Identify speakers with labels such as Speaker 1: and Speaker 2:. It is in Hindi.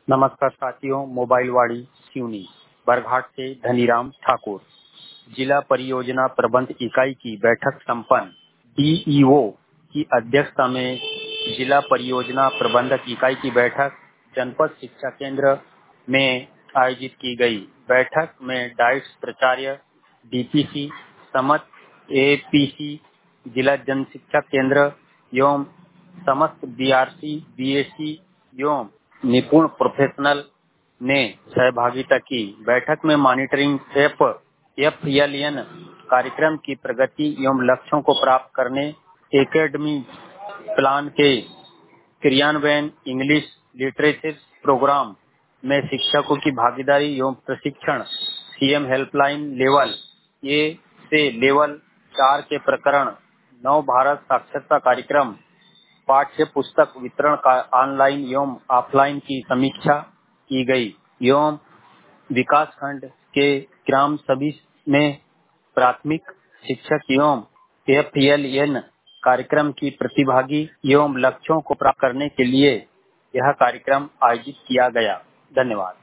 Speaker 1: नमस्कार साथियों, मोबाइल वाड़ी सिवनी बरघाट से धनीराम ठाकुर। जिला परियोजना प्रबंध इकाई की बैठक संपन्न। डीईओ की अध्यक्षता में जिला परियोजना प्रबंधक इकाई की बैठक जनपद शिक्षा केंद्र में आयोजित की गई। बैठक में डाइट्स प्राचार्य, डीपीसी, समस्त एपीसी, जिला जन शिक्षा केंद्र एवं समस्त बीआरसी, बीएससी एवं निपुण प्रोफेशनल ने सहभागिता की। बैठक में मॉनिटरिंग एफएलएन कार्यक्रम की प्रगति एवं लक्ष्यों को प्राप्त करने, एकेडमी प्लान के क्रियान्वयन, इंग्लिश लिटरेचर प्रोग्राम में शिक्षकों की भागीदारी एवं प्रशिक्षण, सीएम हेल्पलाइन लेवल ए से लेवल 4 के प्रकरण, नव भारत साक्षरता कार्यक्रम, पाठ्य पुस्तक वितरण का ऑनलाइन एवं ऑफलाइन की समीक्षा की गई एवं विकास खंड के ग्राम सभी में प्राथमिक शिक्षक एवं एफएलएन कार्यक्रम की प्रतिभागी एवं लक्ष्यों को प्राप्त करने के लिए यह कार्यक्रम आयोजित किया गया। धन्यवाद।